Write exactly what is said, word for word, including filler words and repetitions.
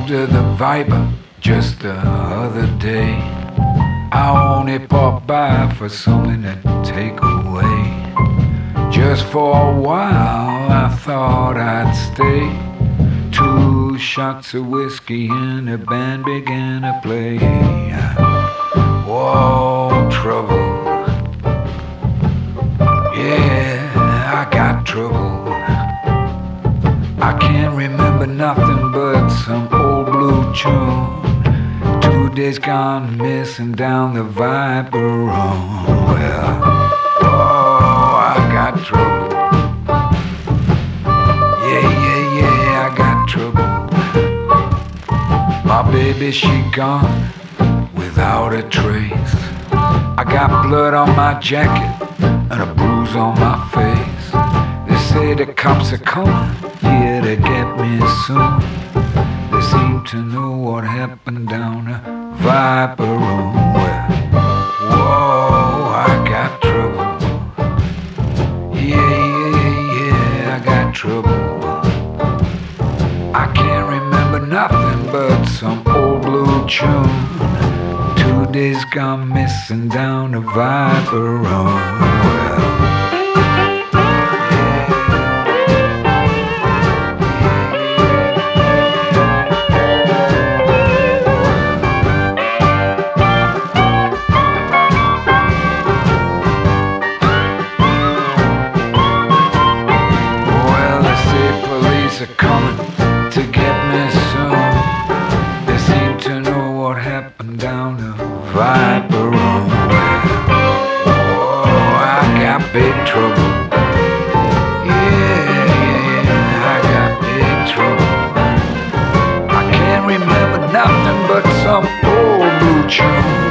to the Viper just the other day. I only popped by for something to take away. Just for a while I thought I'd stay. Two shots of whiskey and the band began to play. Whoa, trouble. Yeah, I got trouble. I can't remember nothing but some old blue tune. Two days gone missing down the Viper Road. Well, oh, I got trouble. Yeah, yeah, yeah, I got trouble. My baby, she gone without a trace. I got blood on my jacket and a bruise on my face. They say the cops are coming here to get me soon. They seem to know what happened down the Viper Road. Well, whoa, I got trouble. Yeah, yeah, yeah, I got trouble. I can't remember nothing but some old blue tune. Two days gone missing down the Viper Road. Well, are coming to get me soon. They seem to know what happened down the Viper Road. Oh, I got big trouble. Yeah, yeah, I got big trouble. I can't remember nothing but some old blue tune.